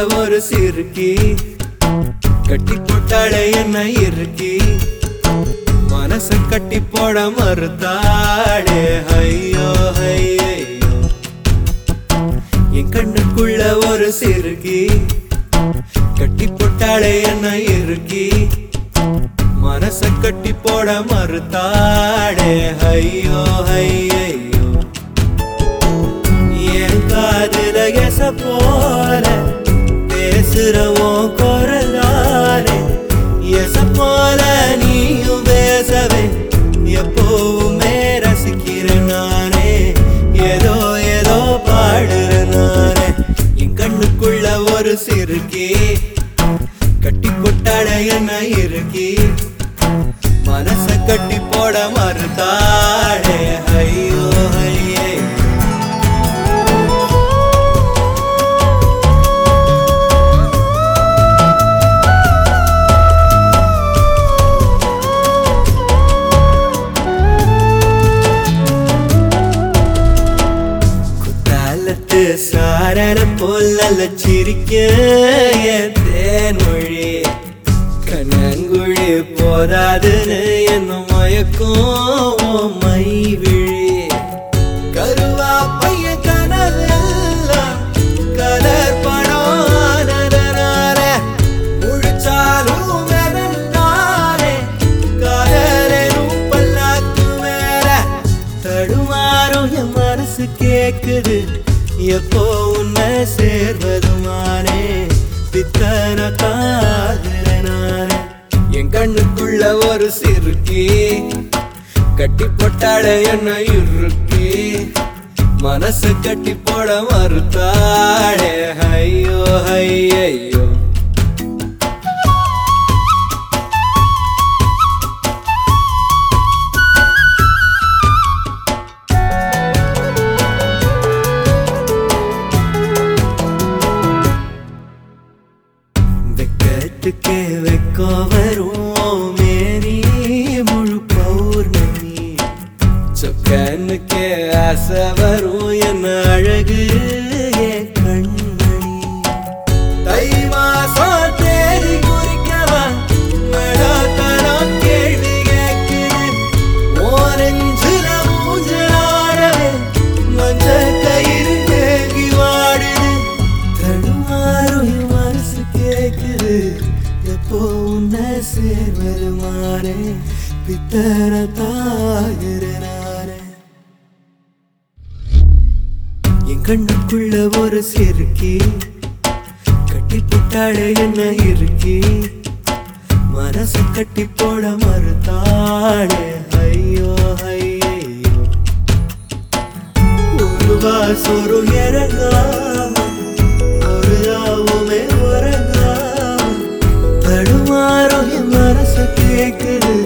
ஒரு சிறுக்கி கட்டி போட்டாளே என்ன இறுக்கி மனச கட்டி போட மறுத்தாளே ஐயோ ஐயோ என் கண்ணுக்குள்ள ஒரு சிறுக்கி கட்டி போட்டாளே என்ன இறுக்கி மனச கட்டி போட மறுத்தாளே ஐயோ ஐயோ என் காதுல எச போல பேசுறவோம் குரலாலே எச போல நீயும் பேசவே எப்பவுமே ரசிக்கிறேன் நானே ஏதோ ஏதோ பாடுறேன் நானே என் கண்ணுக்குள்ள ஒரு சிறுக்கி கட்டி போட்டாட என்ன இறுக்கி மனச கட்டி போட மறுத்தாளே ஐயோ ஐயே சாரன போல சிரிக்க தேன்மொழி கண்ணங்குழி போதாதுன்னு என்ன மயக்கும் மை விழி கருவா பைய கனவெல்லாம் கலர் பணானே முழிச்சாலும் வெறுந்தானே காதலும் பல்லாக்கு மேல தடுமாறும் என் மனசு கேக்குது எப்போ உன்னை சேர்வதுமானே பித்தன காதலனானே என் கண்ணுக்குள்ள ஒரு சிறுக்கி கட்டி போட்டாட என்ன இறுக்கி மனசு கட்டி போட மறுத்தாளே ஐயோ ஐயோ வெக்கத்துக்கே வெக்கம் வரும் மேரி முழு பௌர்ணமி சொக்கனுக்கே ஆசை வரும் என்ன அழகு என் கண்மணி தை மாசம் தேடி குறிக்கவா மழாத்தனம் கேள்வி கேட்குது ஓரஞ்சுல மூஞ்சலாடவே மஞ்ச கயிறு தேங்கி வாடுது தடுமாறும் மனசு கேக்குது எப்போ உன்னை சேர்வருமானே பித்தர தாகிறனானே என் கண்ணுக்குள்ள ஒரு சிறுக்கி கட்டி போட்டாளே என்ன இறுக்கி மனசு கட்டி போட மறுத்தாளே ஐயோ ஐயோ ஒரு வாசொரு இறங்காம ஒரு ராவுமே உறங்காம தடுமாறும் என் மனசு கேக்குது